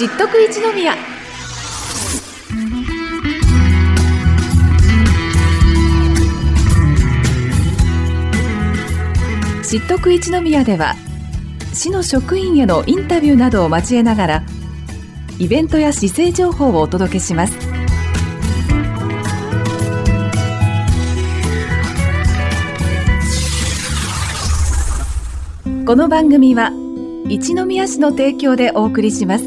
知っとく一宮。知っとく一宮では、市の職員へのインタビューなどを交えながら、イベントや市政情報をお届けします。この番組は一宮市の提供でお送りします。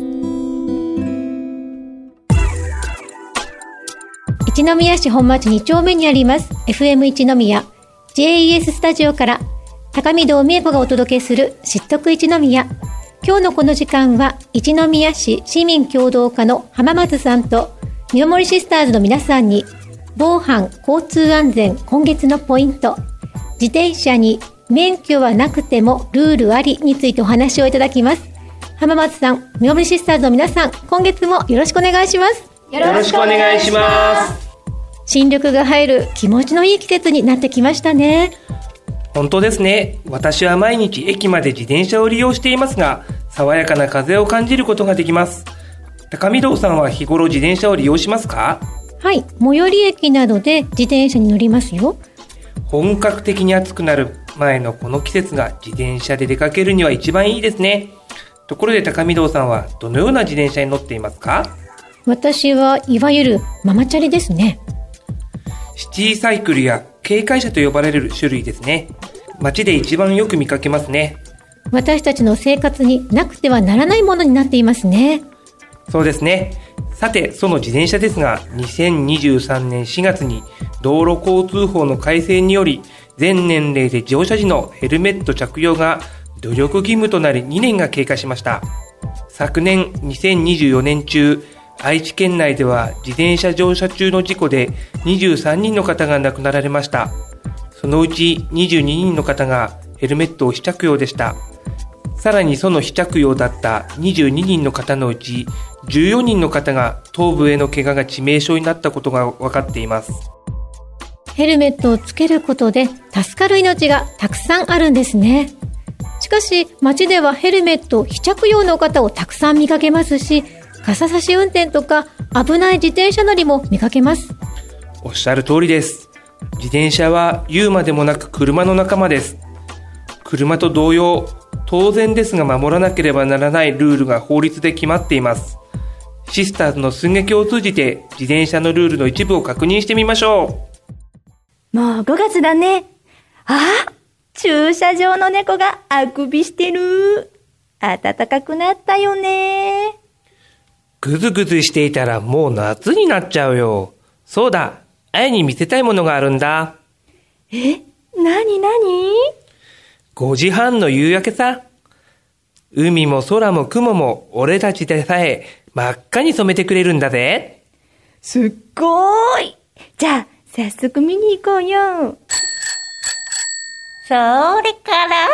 一宮市本町2丁目にあります FM 一宮 JES スタジオから高見堂美恵子がお届けする知っとく一宮。今日のこの時間は一宮市市民協働課の浜松さんと見守りシスターズの皆さんに防犯交通安全今月のポイント、自転車に免許はなくてもルールありについてお話をいただきます。浜松さん、見守りシスターズの皆さん、今月もよろしくお願いします。 よろしくお願いします。 新緑が入る気持ちのいい季節になってきましたね。 本当ですね。私は毎日駅まで自転車を利用していますが、爽やかな風を感じることができます。高見堂さんは日頃自転車を利用しますか？ はい、最寄り駅などで自転車に乗りますよ。 本格的に暑くなる前のこの季節が自転車で出かけるには一番いいですね。ところで高見堂さんはどのような自転車に乗っていますか？ 私はいわゆるママチャリですね。 シティサイクルや軽快車と呼ばれる種類ですね。街で一番よく見かけますね。 私たちの生活になくてはならないものになっていますね。 そうですね。さて、その自転車ですが、2023年4月に道路交通法の改正により、全年齢で乗車時のヘルメット着用が努力義務となり2年が経過しました。昨年2024年中、愛知県内では自転車乗車中の事故で23人の方が亡くなられました。そのうち22人の方がヘルメットを非着用でした。さらにその非着用だった22人の方のうち14人の方が頭部への怪我が致命傷になったことが分かっています。 ヘルメットをつけることで助かる命がたくさんあるんですね。しかし街ではヘルメット非着用の方をたくさん見かけますし、傘差し運転とか危ない自転車乗りも見かけます。 おっしゃる通りです。自転車は言うまでもなく車の仲間です。車と同様、当然ですが守らなければならないルールが法律で決まっています。シスターズの寸劇を通じて自転車のルールの一部を確認してみましょう。もう5月だね。あ、駐車場の猫があくびしてる。暖かくなったよね。 ぐずぐずしていたらもう夏になっちゃうよ。そうだ、あやに見せたいものがあるんだ。 なに 5時半の夕焼けさ。海も空も雲も俺たちでさえ真っ赤に染めてくれるんだぜ。 すっごーい。じゃあ早速見に行こうよ。それから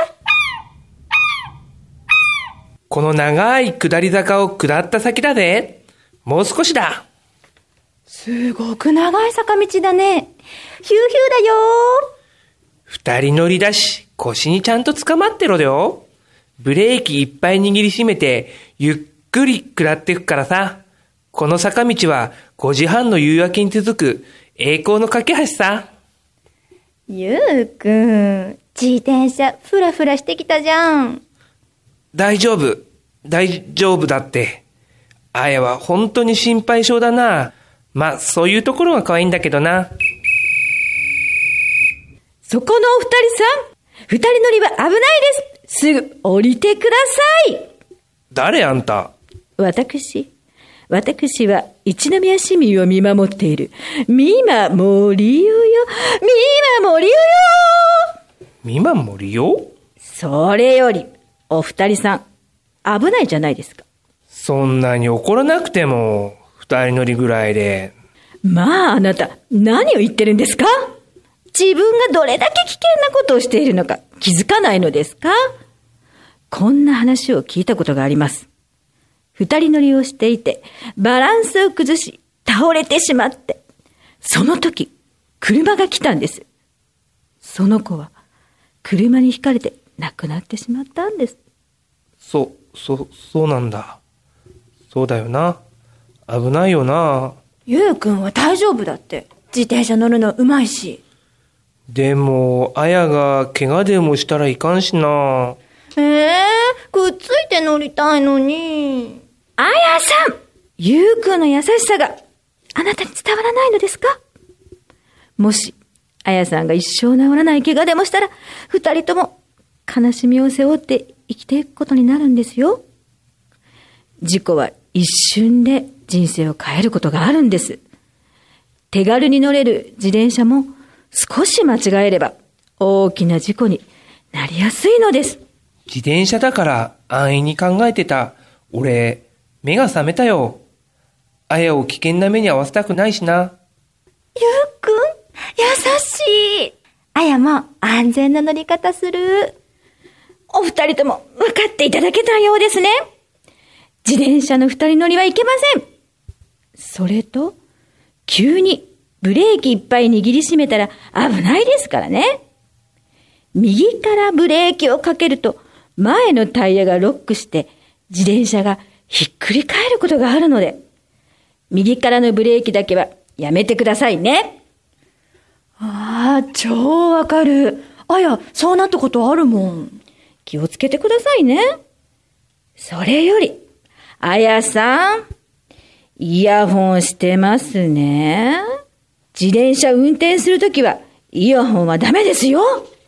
この長い下り坂を下った先だぜ。もう少しだ。 すごく長い坂道だね。ヒューヒューだよ。 2人乗りだし、腰にちゃんと捕まってろよ。ブレーキいっぱい握りしめて、ゆっくり下っていくからさ。この坂道は5時半の夕焼けに続く栄光の架け橋さ。 ゆうくん、自転車ふらふらしてきたじゃん。 大丈夫だって。あやは本当に心配性だな。まあ、そういうところが可愛いんだけどな。 そこのお二人さん、二人乗りは危ないです。すぐ降りてください。 誰あんた？ 私は一宮市民を見守っている見守りよ。 見守りよ？ それよりお二人さん、危ないじゃないですか。 そんなに怒らなくても二人乗りぐらいで。 まあ、あなた何を言ってるんですか？自分がどれだけ危険なことをしているのか気づかないのですか？こんな話を聞いたことがあります。二人乗りをしていてバランスを崩し倒れてしまって、その時車が来たんです。その子は車にひかれて亡くなってしまったんです。 そうなんだ。 そうだよな。危ないよな。 ゆうくんは大丈夫だって。自転車乗るのうまいし。 でも、あやが怪我でもしたらいかんしな。 くっついて乗りたいのに。あやさん、ゆうくんの優しさがあなたに伝わらないのですか？もし、あやさんが一生治らない怪我でもしたら、二人とも悲しみを背負って生きていくことになるんですよ。事故は一瞬で人生を変えることがあるんです。手軽に乗れる自転車も少し間違えれば大きな事故になりやすいのです。 自転車だから安易に考えてた。俺、目が覚めたよ。あやを危険な目に遭わせたくないしな。 ゆうくん、優しい。あやも安全な乗り方する。お二人とも分かっていただけたようですね。自転車の二人乗りはいけません。それと、急にブレーキいっぱい握りしめたら危ないですからね。右からブレーキをかけると前のタイヤがロックして自転車がひっくり返ることがあるので、右からのブレーキだけはやめてくださいね。超わかる。あや、そうなったことあるもん。気をつけてくださいね。それより、あやさん、イヤホンしてますね。自転車運転するときはイヤホンはダメですよ。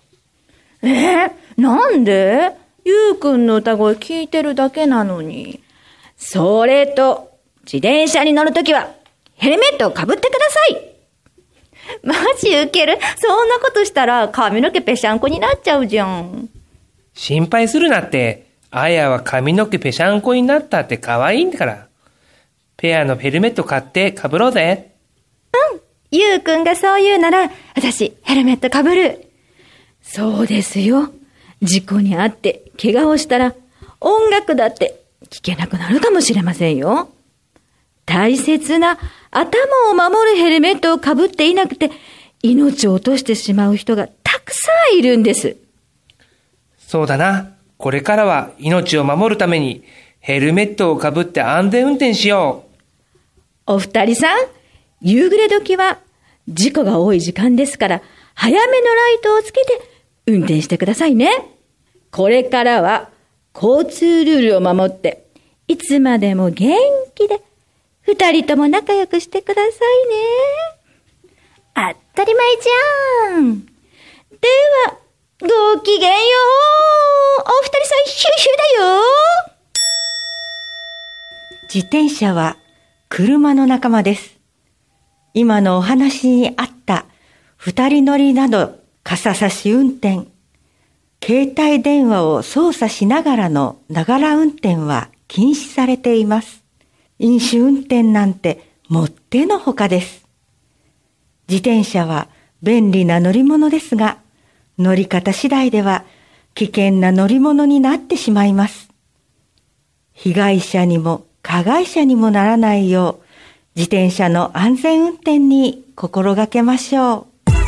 なんで？ゆうくんの歌声聞いてるだけなのに。それと、自転車に乗るときはヘルメットをかぶってください。マジウケる。そんなことしたら髪の毛ぺしゃんこになっちゃうじゃん。 心配するなって。あやは髪の毛ぺしゃんこになったって可愛いんだから。ペアのヘルメット買ってかぶろうぜ。 ゆうくんがそう言うなら、私ヘルメットかぶる。そうですよ。事故に遭って怪我をしたら音楽だって聞けなくなるかもしれませんよ。大切な頭を守るヘルメットをかぶっていなくて命を落としてしまう人がたくさんいるんです。 そうだな。これからは命を守るためにヘルメットをかぶって安全運転しよう。 お二人さん、夕暮れ時は事故が多い時間ですから、早めのライトをつけて運転してくださいね。これからは交通ルールを守って、いつまでも元気で、二人とも仲良くしてくださいね。当たり前じゃん。では、ごきげんよう。お二人さん、ヒューヒューだよ。 自転車は車の仲間です。今のお話にあった二人乗りなど傘差し運転、携帯電話を操作しながらのながら運転は禁止されています。飲酒運転なんてもってのほかです。自転車は便利な乗り物ですが、乗り方次第では危険な乗り物になってしまいます。被害者にも加害者にもならないよう、自転車の安全運転に心がけましょ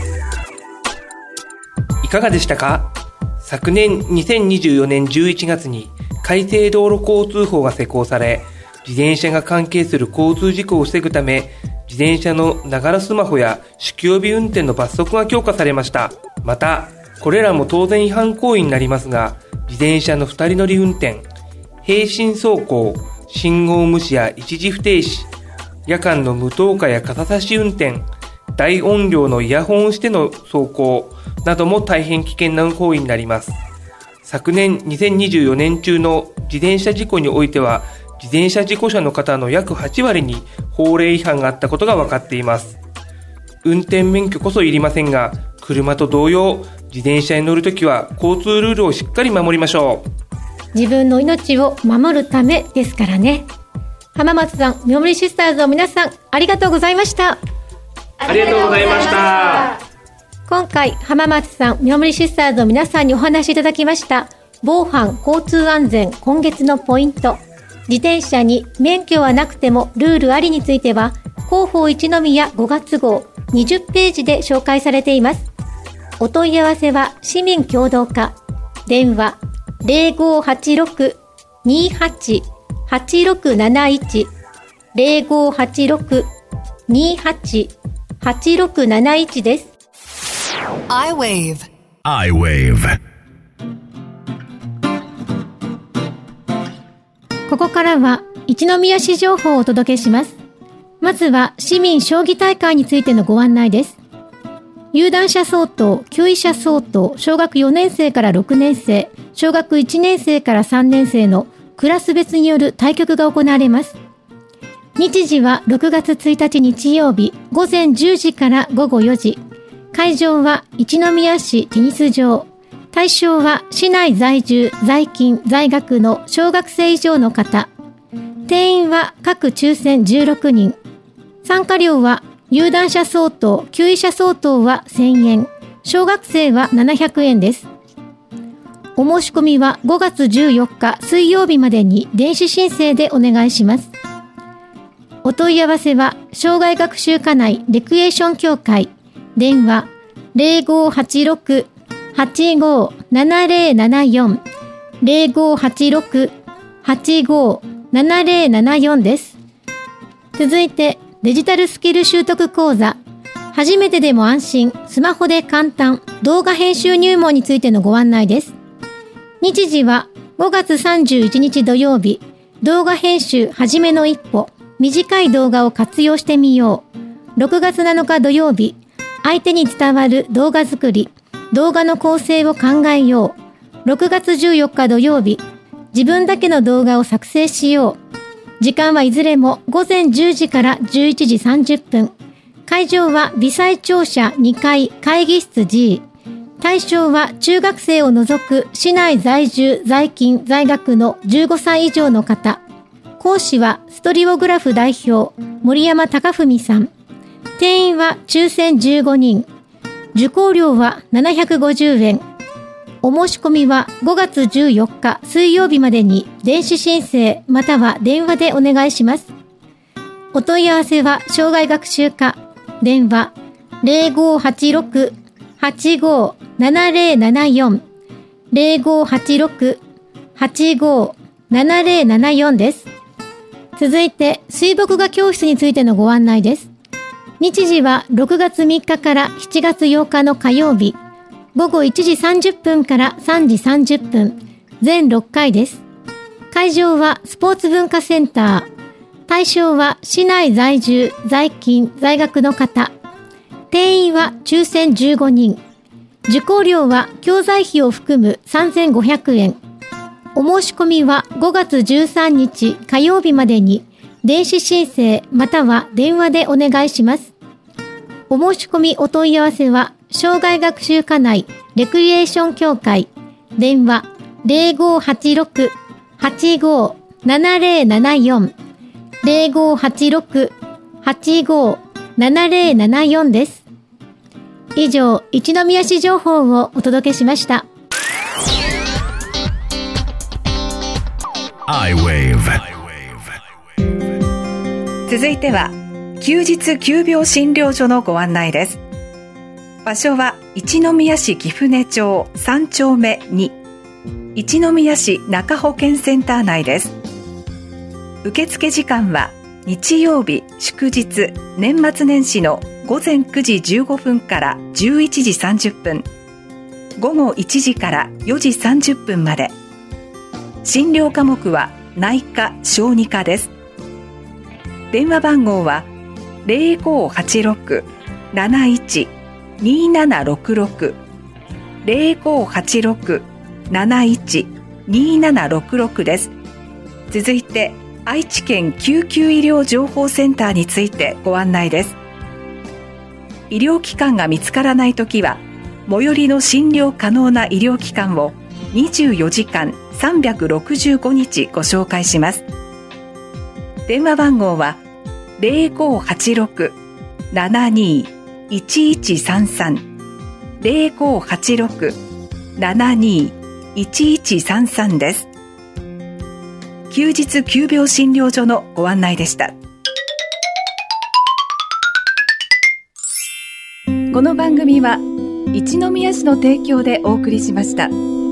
いかがでしたか？昨年2024年11月に改正道路交通法が施行され、自転車が関係する交通事故を防ぐため、自転車のながらスマホや酒気帯び運転の罰則が強化されました。また、これらも当然違反行為になりますが、自転車の二人乗り運転、平行走行、信号無視や一時不停止、夜間の無灯火や傘差し運転、大音量のイヤホンをしての走行なども大変危険な行為になります。昨年2024年中の自転車事故においては、自転車事故者の方の約8割に法令違反があったことが分かっています。運転免許こそいりませんが、車と同様、自転車に乗るときは交通ルールをしっかり守りましょう。 自分の命を守るためですからね。浜松さん、みょむりシスターズの皆さん、ありがとうございました。 ありがとうございました。 今回、浜松さん、みょむりシスターズの皆さんにお話しいただきました、防犯交通安全今月のポイント、自転車に免許はなくてもルールありについては、広報一宮5月号20ページで紹介されています。お問い合わせは市民共同課、電話 0586-28-8888 8671 0586-28-8671 です。 I-Wave。 ここからは一宮市情報をお届けします。まずは市民将棋大会についてのご案内です。有段者相当、級位者相当、小学4年生から6年生、小学1年生から3年生のクラス別による対局が行われます。日時は6月1日日曜日午前10時から午後4時。会場は一宮市テニス場。対象は市内在住、在勤、在学の小学生以上の方。定員は各抽選16人。参加料は有段者相当、級位者相当は1000円。小学生は700円です。お申し込みは5月14日水曜日までに電子申請でお願いします。お問い合わせは障害学習課内レクリエーション協会電話 0586-857074 0586-857074 です。続いてデジタルスキル習得講座初めてでも安心スマホで簡単動画編集入門についてのご案内です。日時は5月31日土曜日動画編集はじめの一歩短い動画を活用してみよう。6月7日土曜日相手に伝わる動画作り動画の構成を考えよう。6月14日土曜日自分だけの動画を作成しよう。時間はいずれも午前10時から11時30分。会場は微細庁舎2階会議室 G。対象は中学生を除く市内在住、在勤、在学の15歳以上の方。講師はストリオグラフ代表、森山貴文さん。定員は抽選15人。受講料は750円。お申し込みは5月14日水曜日までに電子申請または電話でお願いします。お問い合わせは障害学習課電話 0586-857074 0586-857074 です。続いて水墨画教室についてのご案内です。日時は6月3日から7月8日の火曜日午後1時30分から3時30分全6回です。会場はスポーツ文化センター。対象は市内在住、在勤、在学の方。定員は抽選15人。受講料は教材費を含む3500円。お申し込みは5月13日火曜日までに電子申請または電話でお願いします。お申し込みお問い合わせは障害学習課内レクリエーション協会電話 0586-857074 0586-857074 です。以上、一宮市情報をお届けしました。 I-Wave。 続いては休日急病診療所のご案内です。場所は一宮市貴船町3丁目2一宮市中保健センター内です。受付時間は日曜日祝日年末年始の午前9時15分から11時30分午後1時から4時30分まで。診療科目は内科小児科です。電話番号は 0586-712766 0586-712766 です。続いて愛知県救急医療情報センターについてご案内です。医療機関が見つからないときは最寄りの診療可能な医療機関を24時間365日ご紹介します。電話番号は 0586-721133 0586-721133 です。休日急病診療所のご案内でした。 この番組は一宮市の提供でお送りしました。